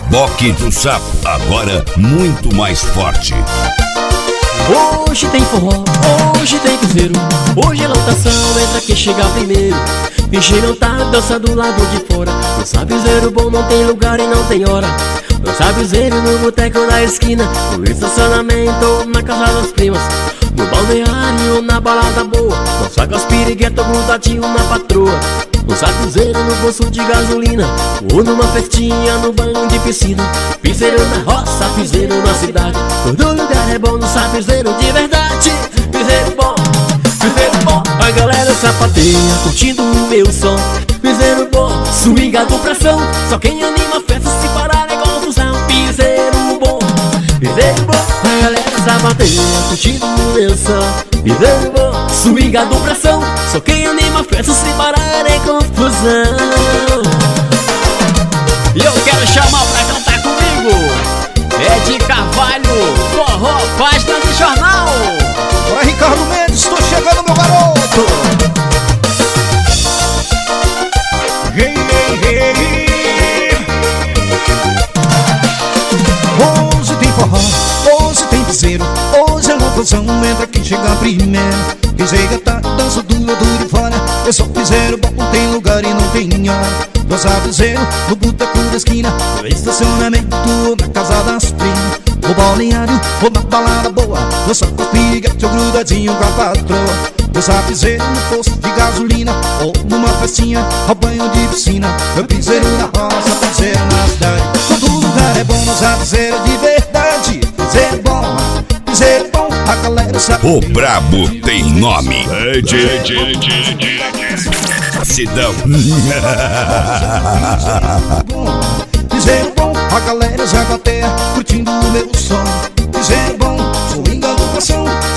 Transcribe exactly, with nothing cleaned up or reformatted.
Reboque do Sapo, agora muito mais forte. Hoje tem forró, hoje tem piseiro, hoje é lotação, entra quem chega primeiro. Finge não tá, dança do lado de fora. Dança piseiro bom, não tem lugar e não tem hora. Dança piseiro no boteco da esquina, no estacionamento, na casa das primas, no balneário, na balada boa. Dança com as piriguetas grudadinho na patroa. Dança piseiro no posto de gasolina, ou numa festinha no banho de piscina. Piseiro na roça, piseiro na cidade, todo lugar é bom, dança piseiro de verdade. Piseiro bom, piseiro bom, a galera sapateia curtindo o meu som. Piseiro bom, swingado pra ação, só quem anima a festa, se parar é confusão. Piseiro bom, piseiro bom, a galera sapateia curtindo o meu som. Piseiro bom, swingado pra ação, só quem anima a festa, se parar é confusão. E eu quero chamar pra cantar comigo é de Carvalho, forró, página de jornal. Oi, Ricardo Mendes, tô chegando, meu garoto. Hey, hey, hey. Hoje tem forró, hoje tem piseiro, hoje é lotação, entra quem chega primeiro. Quem chega tá, dança dura, dura e fora. É só piseiro bom, tem lugar e não tem hora. Dança piseiro no boteco da esquina, no estacionamento, na casa das primas, no balneário ou na balada boa. Dança com as piriguetas grudadinho com a patroa. Dança piseiro no posto de gasolina, ou numa festinha ao banho de piscina. Eu piseiro na roça, piseiro na cidade, todo lugar é bom. Dança piseiro de verdade, piseiro bom, piseiro bom, a galera sabe. O brabo tem nome. Cidão. Piseiro bom, a galera já bateia curtindo o meu som. Piseiro bom, swing a locação,